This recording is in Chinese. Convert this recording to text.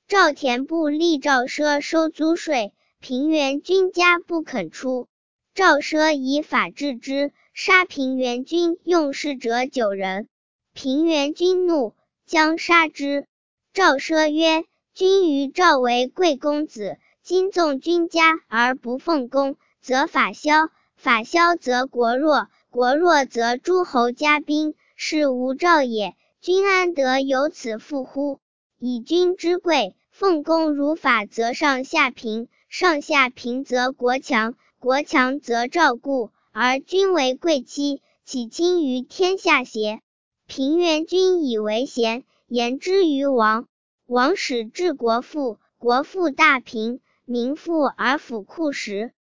赵田部立赵奢收租税，平原君家不肯出。赵奢以法治之，杀平原君用事者9人。平原君怒，将杀之。赵奢曰：君于赵为贵公子，今纵君家而不奉公，则法消，法消则国弱，国弱则诸侯加兵，是无赵也。君安得有此父乎？以君之贵，奉公如法，则上下平，上下平则国强，国强则赵固，而君为贵戚，岂亲于天下邪？平原君以为贤，言之于王，王使治国富，国富大平，民富而府库实。